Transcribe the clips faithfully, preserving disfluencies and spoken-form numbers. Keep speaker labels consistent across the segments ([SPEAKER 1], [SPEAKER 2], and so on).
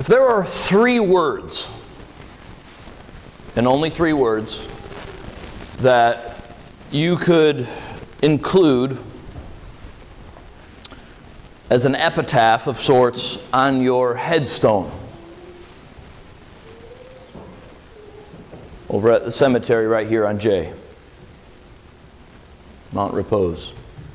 [SPEAKER 1] If there are three words, and only three words, that you could include as an epitaph of sorts on your headstone over at the cemetery right here on J, Mount Repose,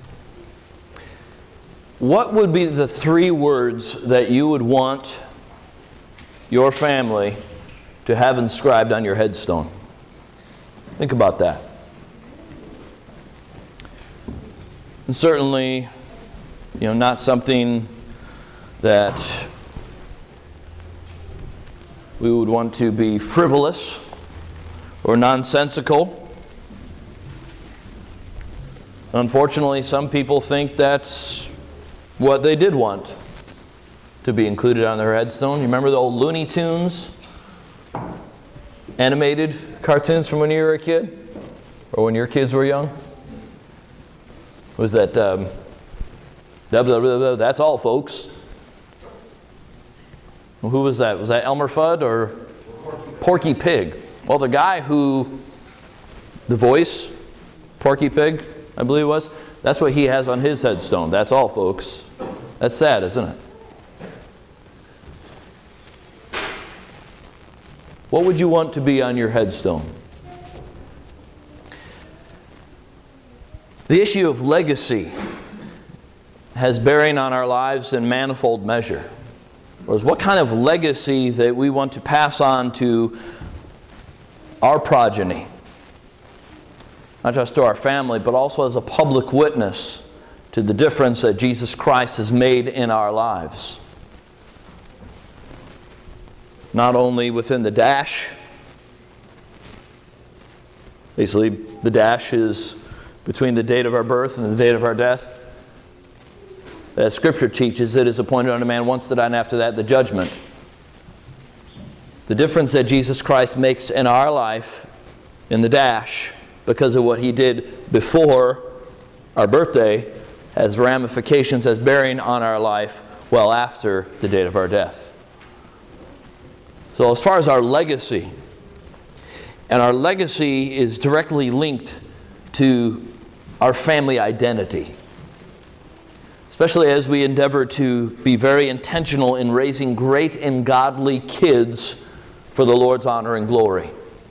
[SPEAKER 1] what would be the three words that you would want your family to have inscribed on your headstone? Think about that. And certainly, you know, not something that we would want to be frivolous or nonsensical. Unfortunately, some people think that's what they did want to be included on their headstone. You remember the old Looney Tunes animated cartoons from when you were a kid? Or when your kids were young? Was that um, blah, blah, blah, blah, that's all, folks? Well, who was that? Was that Elmer Fudd or Porky Pig? Well, the guy who, the voice, Porky Pig, I believe it was, that's what he has on his headstone. That's all, folks. That's sad, isn't it? What would you want to be on your headstone? The issue of legacy has bearing on our lives in manifold measure. Whereas what kind of legacy that we want to pass on to our progeny, not just to our family, but also as a public witness to the difference that Jesus Christ has made in our lives. Not only within the dash. Basically, the dash is between the date of our birth and the date of our death. As Scripture teaches, it is appointed unto man once to die, and after that the judgment. The difference that Jesus Christ makes in our life, in the dash, because of what He did before our birthday, has ramifications as bearing on our life well after the date of our death. So as far as our legacy, and our legacy is directly linked to our family identity. Especially as we endeavor to be very intentional in raising great and godly kids for the Lord's honor and glory.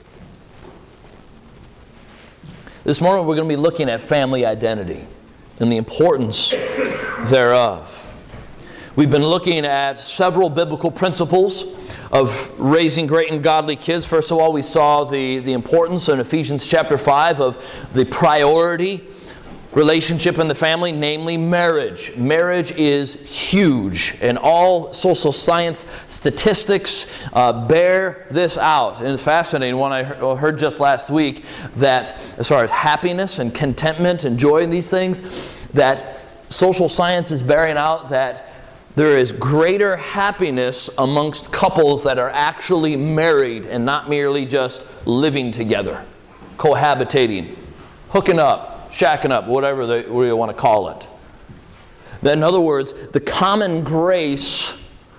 [SPEAKER 1] This morning we're going to be looking at family identity and the importance thereof. We've been looking at several biblical principles of raising great and godly kids. First of all, we saw the, the importance in Ephesians chapter five of the priority relationship in the family, namely marriage. Marriage is huge, and all social science statistics uh, bear this out. And it's fascinating, one I heard just last week, that as far as happiness and contentment and joy in these things, that social science is bearing out that there is greater happiness amongst couples that are actually married and not merely just living together, cohabitating, hooking up, shacking up, whatever, they, whatever you want to call it. That, in other words, the common grace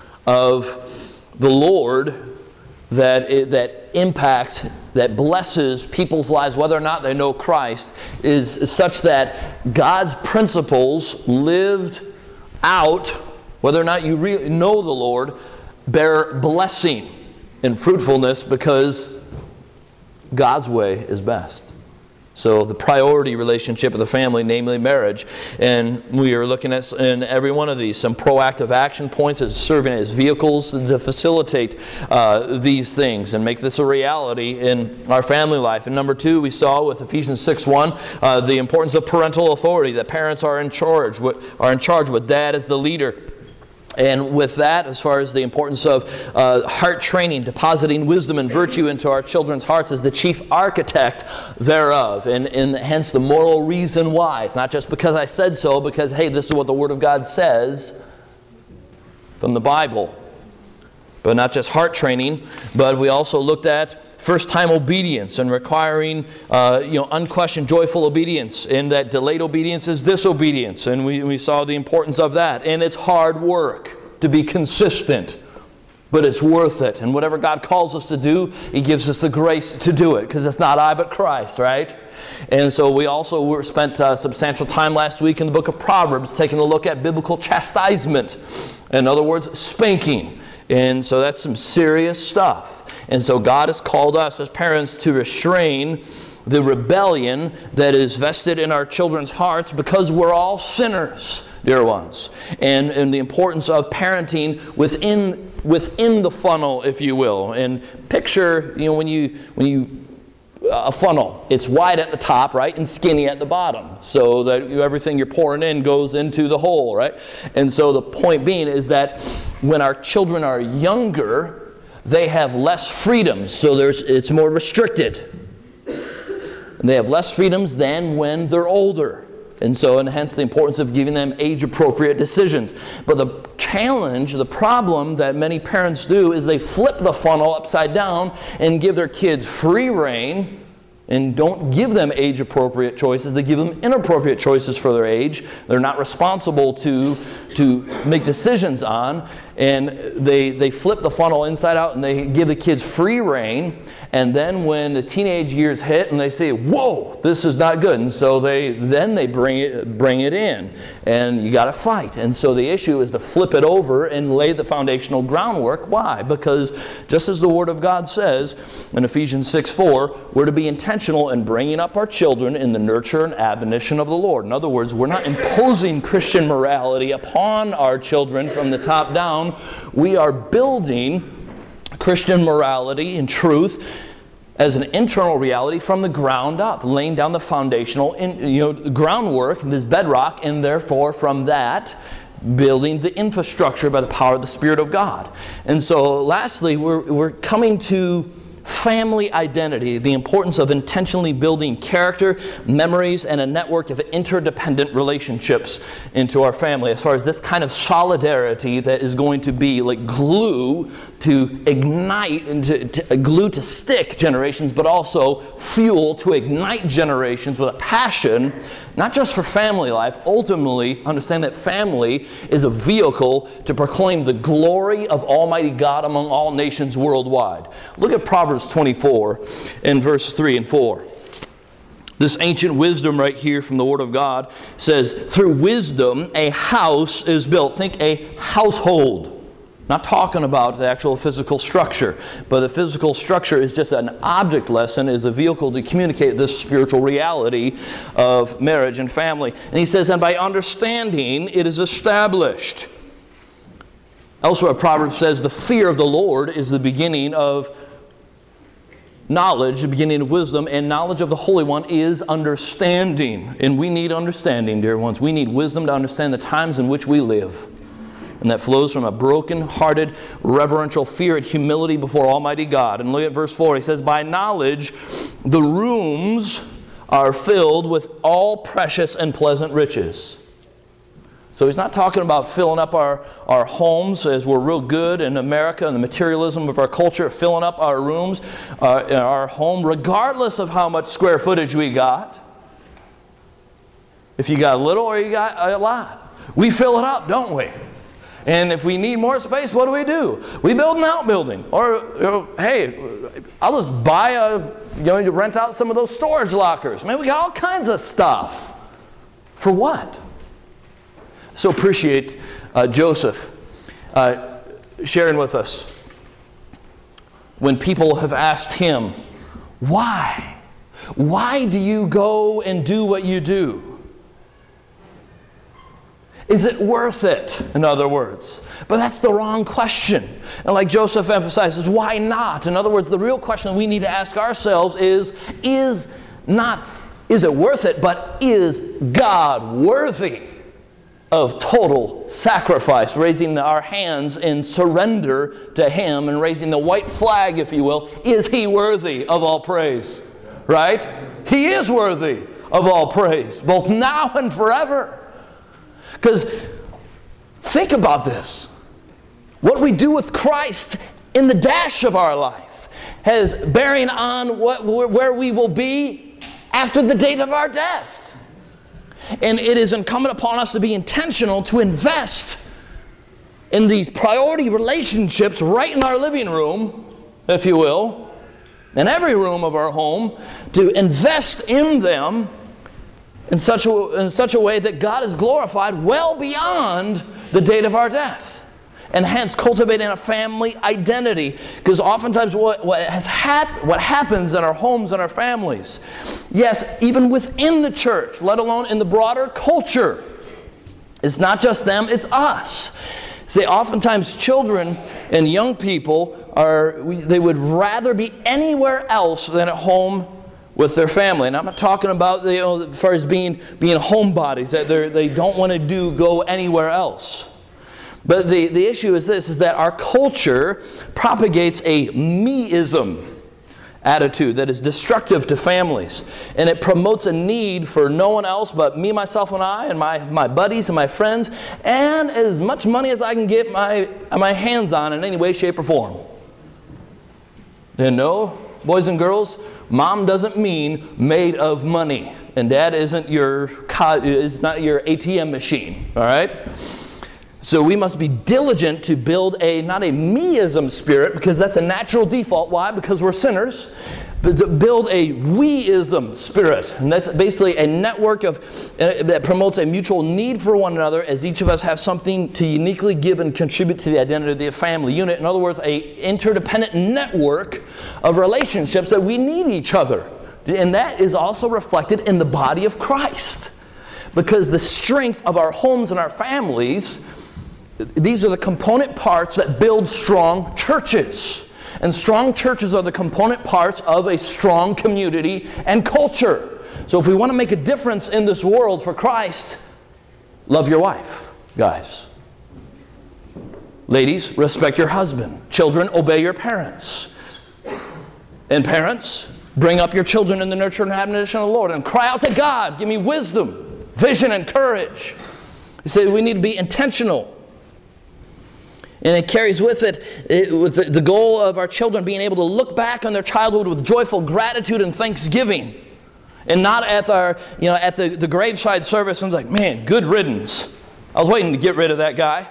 [SPEAKER 1] of the Lord that, it, that impacts, that blesses people's lives, whether or not they know Christ, is, is such that God's principles lived out, whether or not you really know the Lord, bear blessing and fruitfulness because God's way is best. So the priority relationship of the family, namely marriage, and we are looking at in every one of these some proactive action points as serving as vehicles to facilitate uh, these things and make this a reality in our family life. And number two, we saw with Ephesians six one uh, the importance of parental authority. That parents are in charge, are in charge with dad as the leader. And with that, as far as the importance of uh, heart training, depositing wisdom and virtue into our children's hearts as the chief architect thereof. And, and hence the moral reason why. It's not just because I said so, because, hey, this is what the Word of God says from the Bible. But not just heart training, but we also looked at first-time obedience and requiring uh, you know, unquestioned, joyful obedience, and that delayed obedience is disobedience. And we, we saw the importance of that. And it's hard work to be consistent But it's worth it. And whatever God calls us to do, He gives us the grace to do it. Because it's not I, but Christ, right? And so we also were spent uh, substantial time last week in the book of Proverbs taking a look at biblical chastisement. In other words, spanking. And so that's some serious stuff. And so God has called us as parents to restrain the rebellion that is vested in our children's hearts because we're all sinners, dear ones. And, and the importance of parenting within within the funnel, if you will. And picture, you know, when you when you a funnel, it's wide at the top, right, and skinny at the bottom, so that everything you're pouring in goes into the hole, right? And so the point being is that when our children are younger, they have less freedoms, so there's it's more restricted. And they have less freedoms than when they're older. And so, and hence the importance of giving them age-appropriate decisions. But the challenge, the problem that many parents do is they flip the funnel upside down and give their kids free rein and don't give them age-appropriate choices. They give them inappropriate choices for their age. They're not responsible to, to make decisions on. And they, they flip the funnel inside out and they give the kids free rein. And then when the teenage years hit and they say, whoa, this is not good. And so they then they bring it, bring it in. And you got to fight. And so the issue is to flip it over and lay the foundational groundwork. Why? Because just as the Word of God says in Ephesians six four, we're to be intentional in bringing up our children in the nurture and admonition of the Lord. In other words, we're not imposing Christian morality upon our children from the top down. We are building Christian morality and truth as an internal reality from the ground up, laying down the foundational in, you know, groundwork, this bedrock, and therefore from that, building the infrastructure by the power of the Spirit of God. And so lastly, we're, we're coming to family identity, the importance of intentionally building character, memories, and a network of interdependent relationships into our family, as far as this kind of solidarity that is going to be like glue to ignite and to, to glue to stick generations, but also fuel to ignite generations with a passion, not just for family life. Ultimately, understand that family is a vehicle to proclaim the glory of Almighty God among all nations worldwide. Look at Proverbs twenty-four in verse three and four. This ancient wisdom right here from the Word of God says, through wisdom a house is built. Think a household. Not talking about the actual physical structure, but the physical structure is just an object lesson, is a vehicle to communicate this spiritual reality of marriage and family. And he says, and by understanding it is established. Elsewhere, Proverbs says, the fear of the Lord is the beginning of knowledge, the beginning of wisdom, and knowledge of the Holy One is understanding. And we need understanding, dear ones. We need wisdom to understand the times in which we live. And that flows from a broken-hearted, reverential fear and humility before Almighty God. And look at verse four. He says, by knowledge the rooms are filled with all precious and pleasant riches. So he's not talking about filling up our, our homes as we're real good in America and the materialism of our culture, filling up our rooms uh, in our home, regardless of how much square footage we got. If you got a little or you got a lot. We fill it up, don't we? And if we need more space, what do we do? We build an outbuilding. Or, you know, hey, I'll just buy a, you know, to rent out some of those storage lockers. Man, we got all kinds of stuff. For what? So appreciate uh, Joseph uh, sharing with us when people have asked him, why? Why do you go and do what you do? Is it worth it, in other words? But that's the wrong question. And like Joseph emphasizes, why not? In other words, the real question we need to ask ourselves is, is not, is it worth it, but is God worthy of total sacrifice, raising our hands in surrender to Him and raising the white flag, if you will? Is He worthy of all praise? Right? He is worthy of all praise, both now and forever. Because think about this. What we do with Christ in the dash of our life has bearing on what, where we will be after the date of our death. And it is incumbent upon us to be intentional to invest in these priority relationships right in our living room, if you will, in every room of our home, to invest in them in such a, in such a way that God is glorified well beyond the date of our death. And hence cultivating a family identity. Because oftentimes what, what, has hap- what happens in our homes and our families, yes, even within the church, let alone in the broader culture, it's not just them, it's us. See, oftentimes children and young people, are they would rather be anywhere else than at home with their family. And I'm not talking about, you know, as far as being, being homebodies, that they don't want to do go anywhere else. But the, the issue is this, is that our culture propagates a me-ism attitude that is destructive to families. And it promotes a need for no one else but me, myself, and I, and my, my buddies and my friends, and as much money as I can get my, my hands on in any way, shape, or form. And no, boys and girls, mom doesn't mean made of money. And dad isn't your, is not your A T M machine, all right? So we must be diligent to build a, not a me-ism spirit, because that's a natural default. Why? Because we're sinners. But to build a we-ism spirit. And that's basically a network of uh, that promotes a mutual need for one another, as each of us have something to uniquely give and contribute to the identity of the family unit. In other words, a interdependent network of relationships that we need each other. And that is also reflected in the body of Christ. Because the strength of our homes and our families, these are the component parts that build strong churches. And strong churches are the component parts of a strong community and culture. So if we want to make a difference in this world for Christ, love your wife, guys. Ladies, respect your husband. Children, obey your parents. And parents, bring up your children in the nurture and admonition of the Lord. And cry out to God, give me wisdom, vision, and courage. You say we need to be intentional. And it carries with it, it with the, the goal of our children being able to look back on their childhood with joyful gratitude and thanksgiving. And not at our, you know, at the, the graveside service and it's like, man, good riddance. I was waiting to get rid of that guy.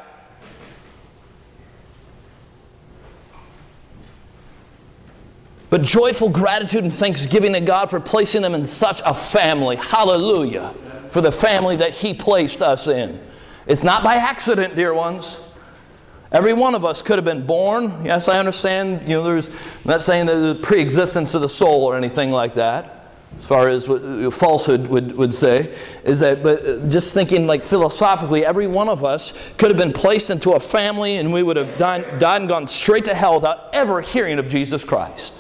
[SPEAKER 1] But joyful gratitude and thanksgiving to God for placing them in such a family. Hallelujah. For the family that He placed us in. It's not by accident, dear ones. Every one of us could have been born. Yes, I understand. You know, there's, I'm not saying that there's pre-existence of the soul or anything like that, as far as what falsehood would, would say, is that, but just thinking like philosophically, every one of us could have been placed into a family and we would have died, died and gone straight to hell without ever hearing of Jesus Christ.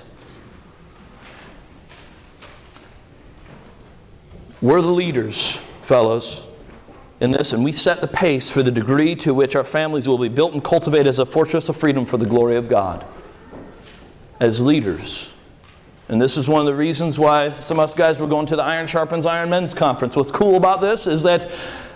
[SPEAKER 1] We're the leaders, fellows, in this, and we set the pace for the degree to which our families will be built and cultivated as a fortress of freedom for the glory of God. As leaders. And this is one of the reasons why some of us guys were going to the Iron Sharpens Iron Men's Conference. What's cool about this is that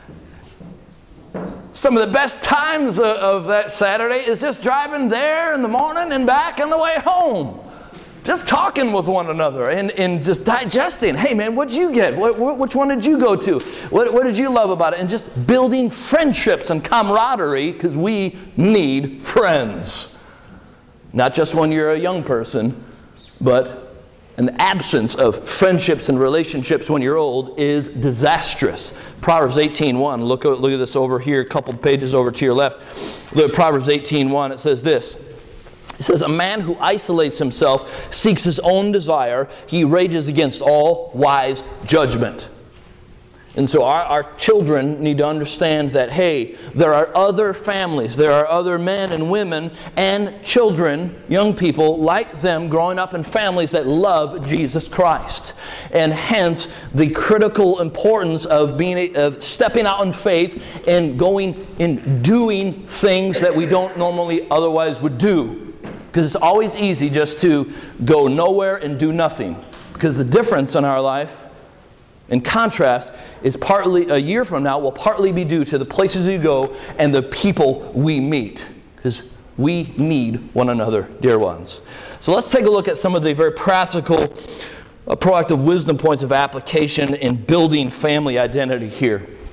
[SPEAKER 1] some of the best times of, of that Saturday is just driving there in the morning and back on the way home. Just talking with one another and, and just digesting. Hey man, what'd you get? What, what, which one did you go to? What, what did you love about it? And just building friendships and camaraderie, because we need friends. Not just when you're a young person, but an absence of friendships and relationships when you're old is disastrous. Proverbs eighteen one. Look, look at this over here, a couple pages over to your left. Look at Proverbs eighteen one. It says this. It says, a man who isolates himself seeks his own desire. He rages against all wise judgment. And so our, our children need to understand that, hey, there are other families, there are other men and women and children, young people like them growing up in families that love Jesus Christ. And hence the critical importance of being of stepping out in faith and going and doing things that we don't normally otherwise would do. Because it's always easy just to go nowhere and do nothing. Because the difference in our life, in contrast, is partly, a year from now, will partly be due to the places we go and the people we meet. Because we need one another, dear ones. So let's take a look at some of the very practical, uh, proactive wisdom points of application in building family identity here.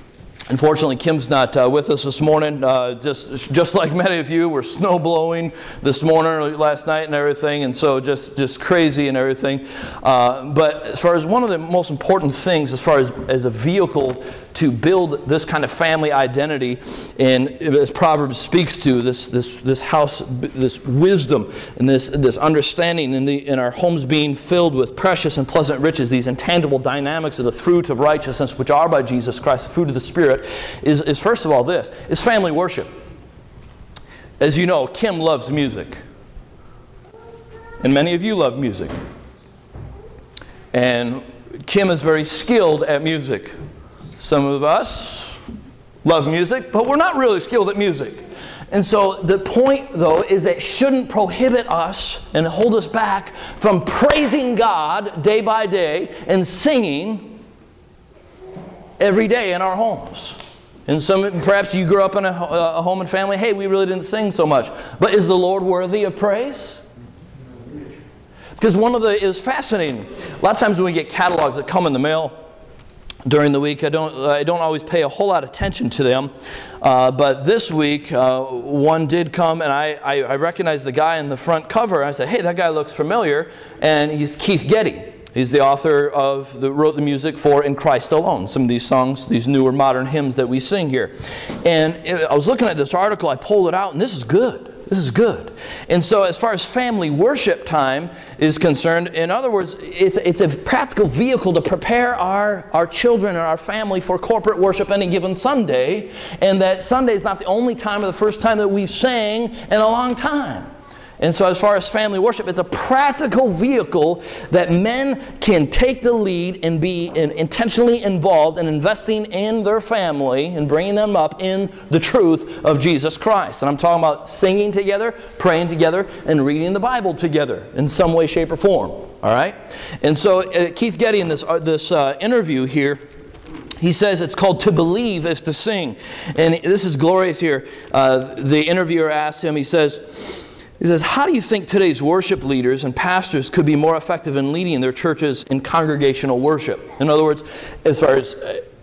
[SPEAKER 1] Unfortunately, Kim's not uh, with us this morning. Uh, just just like many of you, we're snow blowing this morning or last night and everything, and so just, just crazy and everything. Uh, but as far as one of the most important things, as far as, as a vehicle to build this kind of family identity, and as Proverbs speaks to, this this this house, this wisdom and this this understanding, in the in our homes being filled with precious and pleasant riches, these intangible dynamics of the fruit of righteousness, which are by Jesus Christ, the fruit of the Spirit. Is, is first of all this, is family worship. As you know, Kim loves music. And many of you love music. And Kim is very skilled at music. Some of us love music, but we're not really skilled at music. And so the point, though, is that it shouldn't prohibit us and hold us back from praising God day by day and singing every day in our homes. And some, perhaps you grew up in a, a home and family, hey, we really didn't sing so much. But is the Lord worthy of praise? Because one of the, is fascinating. A lot of times when we get catalogs that come in the mail during the week, I don't, I don't always pay a whole lot of attention to them. Uh, but this week, uh, one did come, and I, I, I recognized the guy in the front cover. I said, hey, that guy looks familiar. And he's Keith Getty. He's the author of, the, wrote the music for In Christ Alone, some of these songs, these newer modern hymns that we sing here. And I was looking at this article, I pulled it out, and this is good. This is good. And so as far as family worship time is concerned, in other words, it's, it's a practical vehicle to prepare our, our children and our family for corporate worship any given Sunday, and that Sunday is not the only time or the first time that we've sang in a long time. And so as far as family worship, it's a practical vehicle that men can take the lead and be in, intentionally involved in investing in their family and bringing them up in the truth of Jesus Christ. And I'm talking about singing together, praying together, and reading the Bible together in some way, shape, or form. All right? And so uh, Keith Getty in this, uh, this uh, interview here, he says it's called to believe is to sing. And this is glorious here. Uh, the interviewer asked him, he says, He says, how do you think today's worship leaders and pastors could be more effective in leading their churches in congregational worship? In other words, as far as,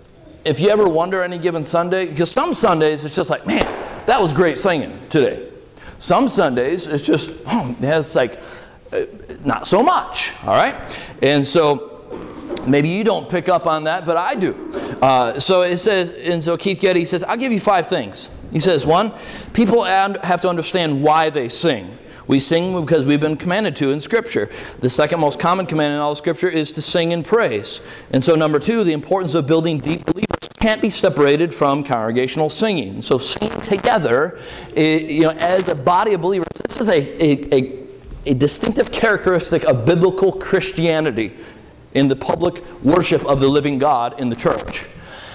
[SPEAKER 1] if you ever wonder any given Sunday, because some Sundays it's just like, man, that was great singing today. Some Sundays it's just, oh, yeah, it's like, uh, not so much, all right? And so, maybe you don't pick up on that, but I do. Uh, so it says, and so Keith Getty says, I'll give you five things. He says, one, people have to understand why they sing. We sing because we've been commanded to in Scripture. The second most common command in all of Scripture is to sing in praise. And so number two, the importance of building deep believers can't be separated from congregational singing. So singing together, you know, as a body of believers, this is a, a, a, a distinctive characteristic of biblical Christianity in the public worship of the living God in the church.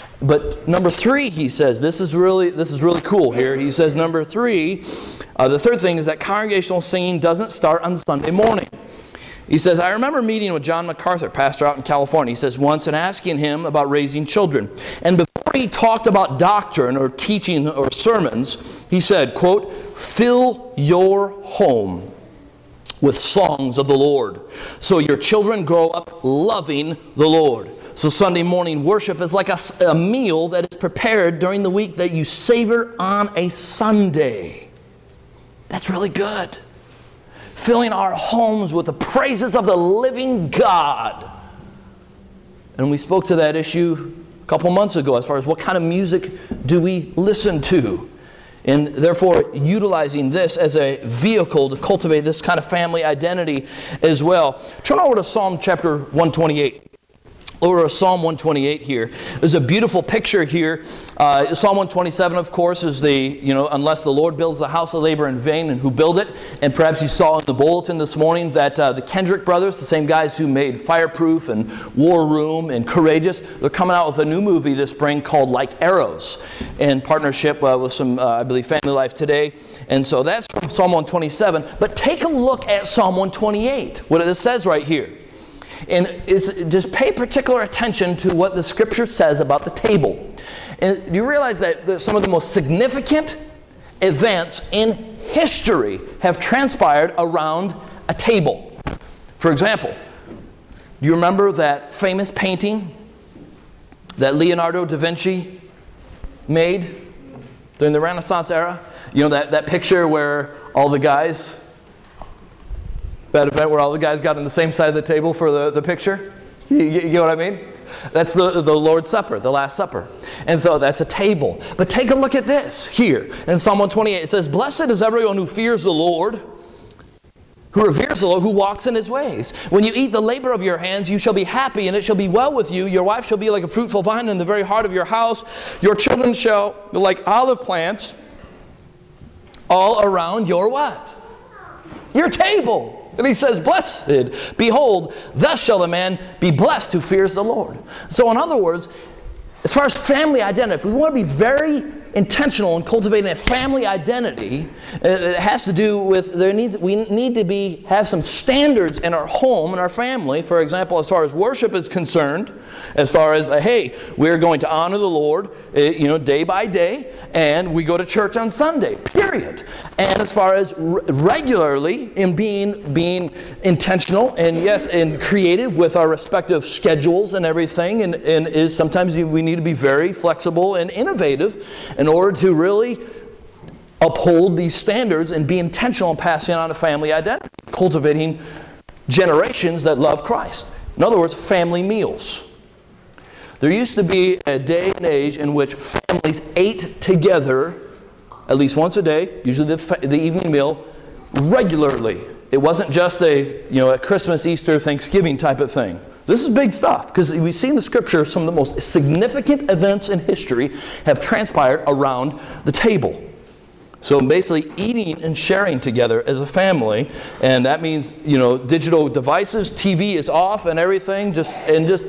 [SPEAKER 1] But number three, he says, this is really this is really cool here. He says, number three, uh, the third thing is that congregational singing doesn't start on Sunday morning. He says, I remember meeting with John MacArthur, pastor out in California, he says once, and asking him about raising children. And before he talked about doctrine or teaching or sermons, he said, quote, fill your home with songs of the Lord, so your children grow up loving the Lord. So Sunday morning worship is like a, a meal that is prepared during the week that you savor on a Sunday. That's really good. Filling our homes with the praises of the living God. And we spoke to that issue a couple months ago as far as what kind of music do we listen to. And therefore, utilizing this as a vehicle to cultivate this kind of family identity as well. Turn over to Psalm chapter one twenty-eight. Over to Psalm one twenty-eight here. There's a beautiful picture here. Uh, Psalm one twenty-seven, of course, is the, you know, unless the Lord builds the house, they labor in vain, and who build it. And perhaps you saw in the bulletin this morning that uh, the Kendrick brothers, the same guys who made Fireproof and War Room and Courageous, they're coming out with a new movie this spring called Like Arrows, in partnership uh, with some, uh, I believe, Family Life Today. And so that's from Psalm one twenty-seven. But take a look at Psalm one twenty-eight, what it says right here. And is, just pay particular attention to what the Scripture says about the table. And you realize that some of the most significant events in history have transpired around a table. For example, do you remember that famous painting that Leonardo da Vinci made during the Renaissance era? You know, that, that picture where all the guys, that event where all the guys got on the same side of the table for the, the picture? You, you, you know what I mean? That's the, the Lord's Supper, the Last Supper. And so that's a table. But take a look at this here. In Psalm one twenty-eight, it says, "Blessed is everyone who fears the Lord, who reveres the Lord, who walks in His ways. When you eat the labor of your hands, you shall be happy, and it shall be well with you. Your wife shall be like a fruitful vine in the very heart of your house. Your children shall be like olive plants all around your what? Your table." And he says, "Blessed, behold, thus shall a man be blessed who fears the Lord." So in other words, as far as family identity, if we want to be very intentional in cultivating a family identity, it has to do with, there needs, we need to be have some standards in our home and our family. For example, as far as worship is concerned, as far as, uh, hey, we're going to honor the Lord, uh, you know, day by day, and we go to church on Sunday, period. And as far as r- regularly in being being intentional and yes, and creative with our respective schedules and everything, and, and is sometimes we need to be very flexible and innovative in order to really uphold these standards and be intentional in passing on a family identity, cultivating generations that love Christ. In other words, family meals. There used to be a day and age in which families ate together at least once a day, usually the, the evening meal, regularly. It wasn't just a, you know, a Christmas, Easter, Thanksgiving type of thing. This is big stuff, because we see in the Scripture some of the most significant events in history have transpired around the table. So basically eating and sharing together as a family, and that means, you know, digital devices, T V is off and everything, just and just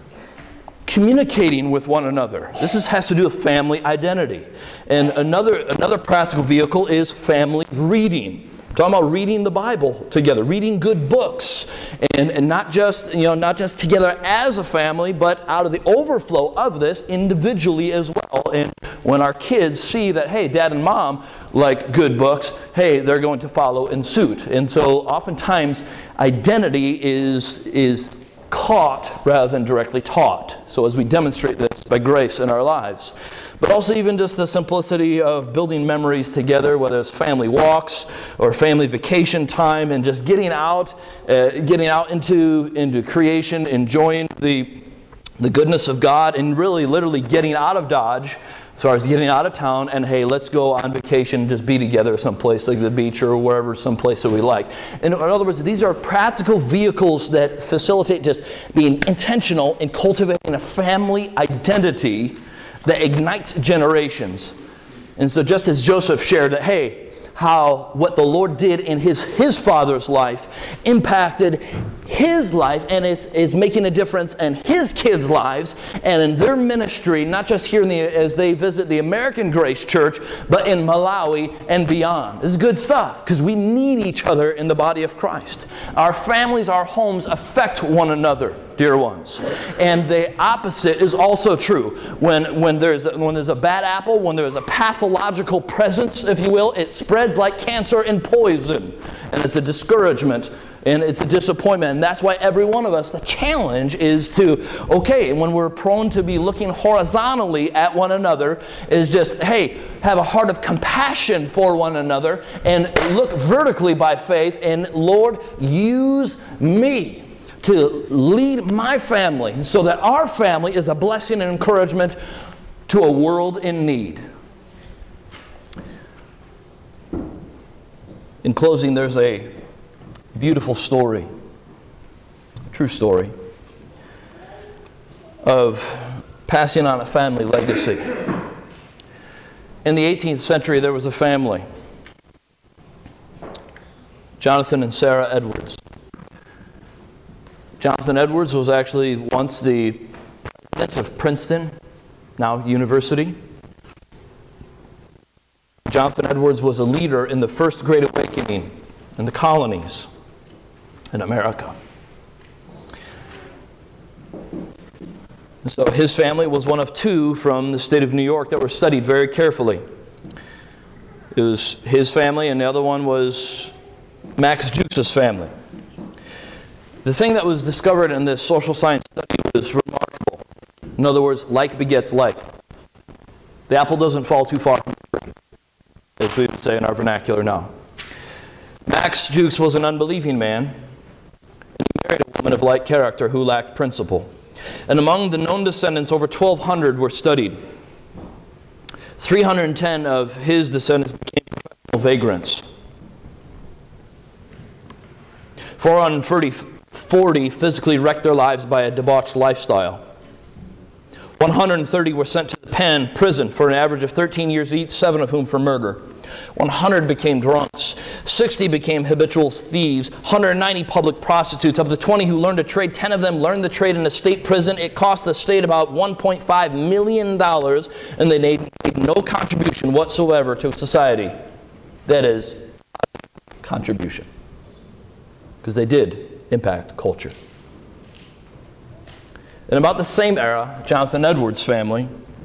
[SPEAKER 1] communicating with one another. This is, has to do with family identity. And another another practical vehicle is family reading. I'm talking about reading the Bible together, reading good books, and, and not just, you know, not just together as a family, but out of the overflow of this individually as well. And when our kids see that, hey, Dad and Mom like good books, hey, they're going to follow in suit. And so oftentimes identity is is caught rather than directly taught. So as we demonstrate this by grace in our lives. But also even just the simplicity of building memories together, whether it's family walks or family vacation time, and just getting out, uh, getting out into into creation, enjoying the the goodness of God, and really literally getting out of Dodge, as far as getting out of town, and hey, let's go on vacation, just be together someplace like the beach or wherever, someplace that we like. And in other words, these are practical vehicles that facilitate just being intentional in cultivating a family identity that ignites generations. And so just as Joseph shared that, hey, how what the Lord did in his, his father's life impacted his life, and it's, it's making a difference in his kids' lives and in their ministry, not just here in the, as they visit the American Grace Church, but in Malawi and beyond. This is good stuff, because we need each other in the body of Christ. Our families, our homes affect one another, dear ones. And the opposite is also true. When, when, there's a, when there's a bad apple, when there's a pathological presence, if you will, it spreads like cancer and poison. And it's a discouragement and it's a disappointment. And that's why every one of us, the challenge is to, okay, when we're prone to be looking horizontally at one another, is just, hey, have a heart of compassion for one another and look vertically by faith, and Lord, use me to lead my family so that our family is a blessing and encouragement to a world in need. In closing, there's a beautiful story, true story, of passing on a family legacy. In the eighteenth century, there was a family, Jonathan and Sarah Edwards. Jonathan Edwards was actually once the president of Princeton, now university. Jonathan Edwards was a leader in the First Great Awakening in the colonies in America. And so his family was one of two from the state of New York that were studied very carefully. It was his family, and the other one was Max Jukes' family. The thing that was discovered in this social science study was remarkable. In other words, like begets like. The apple doesn't fall too far from the tree, as we would say in our vernacular now. Max Jukes was an unbelieving man, and he married a woman of like character who lacked principle. And among the known descendants, over twelve hundred were studied. three hundred ten of his descendants became professional vagrants. four hundred forty physically wrecked their lives by a debauched lifestyle. one hundred thirty were sent to the pen, prison, for an average of thirteen years each, seven of whom for murder. one hundred became drunks. sixty became habitual thieves. one hundred ninety public prostitutes. Of the twenty who learned a trade, ten of them learned the trade in a state prison. It cost the state about one point five million dollars, and they made no contribution whatsoever to society. That is, contribution. Because they did impact culture. In about the same era, Jonathan Edwards' family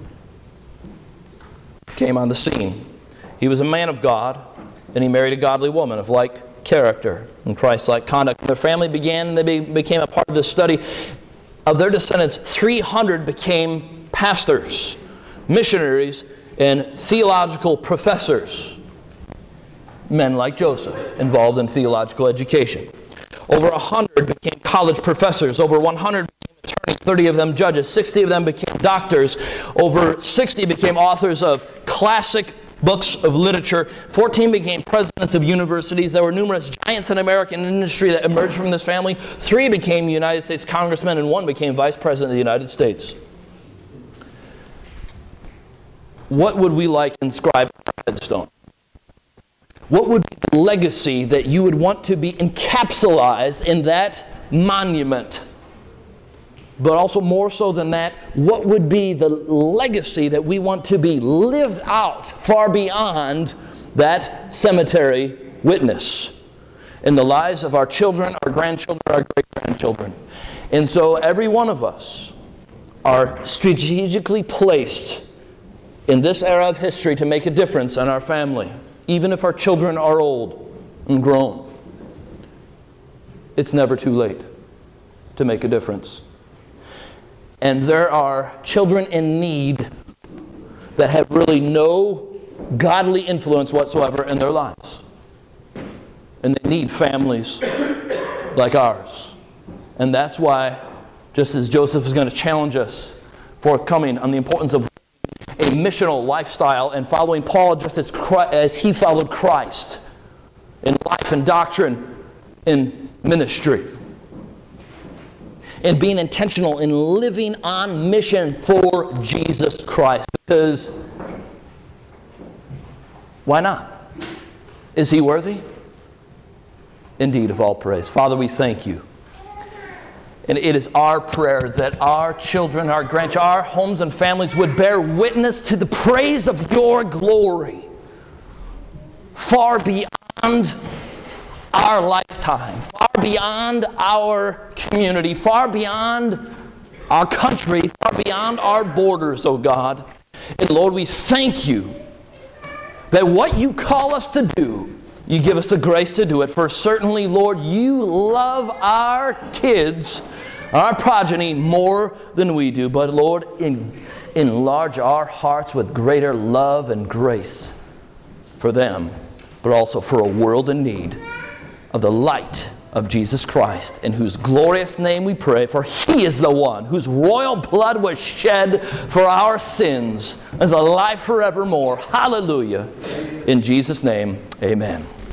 [SPEAKER 1] came on the scene. He was a man of God, and he married a godly woman of like character and Christ-like conduct. Their family began, and they be, became a part of this study. Of their descendants, three hundred became pastors, missionaries, and theological professors. Men like Joseph, involved in theological education. Over one hundred became college professors. Over one hundred became attorneys. thirty of them judges. sixty of them became doctors. Over sixty became authors of classic books of literature. fourteen became presidents of universities. There were numerous giants in American industry that emerged from this family. Three became United States congressmen, and one became vice president of the United States. What would we like inscribed on our headstone? What would be the legacy that you would want to be encapsulated in that monument? But also more so than that, what would be the legacy that we want to be lived out far beyond that cemetery witness in the lives of our children, our grandchildren, our great-grandchildren? And so every one of us are strategically placed in this era of history to make a difference in our family. Even if our children are old and grown, it's never too late to make a difference. And there are children in need that have really no godly influence whatsoever in their lives. And they need families like ours. And that's why, just as Joseph is going to challenge us forthcoming on the importance of a missional lifestyle and following Paul just as, Christ, as he followed Christ in life and doctrine, in ministry. And being intentional in living on mission for Jesus Christ. Because why not? Is he worthy? Indeed, of all praise. Father, we thank you. And it is our prayer that our children, our grandchildren, our homes and families would bear witness to the praise of your glory far beyond our lifetime, far beyond our community, far beyond our country, far beyond our borders, oh God. And Lord, we thank you that what you call us to do, you give us the grace to do it. For certainly, Lord, you love our kids, our progeny, more than we do. But Lord, en- enlarge our hearts with greater love and grace for them, but also for a world in need of the light of Jesus Christ, in whose glorious name we pray. For he is the one whose royal blood was shed for our sins, is alive forevermore. Hallelujah. In Jesus' name, amen.